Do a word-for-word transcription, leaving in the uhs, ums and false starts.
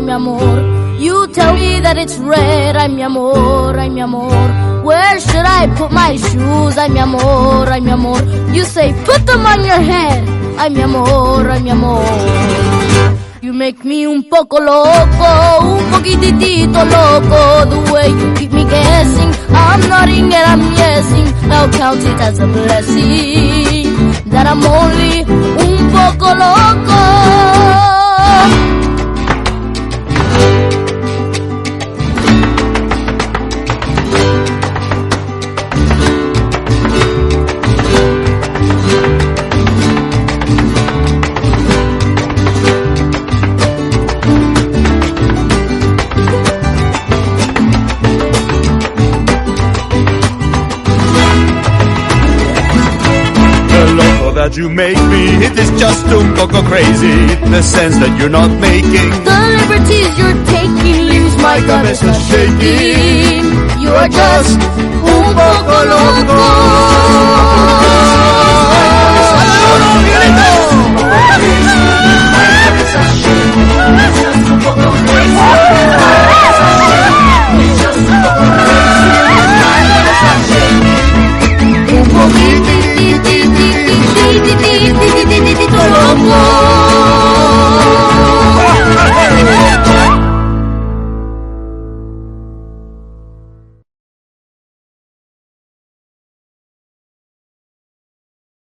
mi amor. You tell me that it's red, ay mi amor, ay mi amor. Where should I put my shoes, ay mi amor, ay mi amor. You say put them on your head, ay mi amor, ay mi amor. You make me un poco loco, un poquitito loco. The way you keep me guessing, I'm nodding and I'm guessing. I'll count it as a blessing that I'm only un poco loco. That you make me, it is just un poco crazy, in the sense that you're not making the liberties you're taking leaves my cabeza shaking. You are just un poco loco.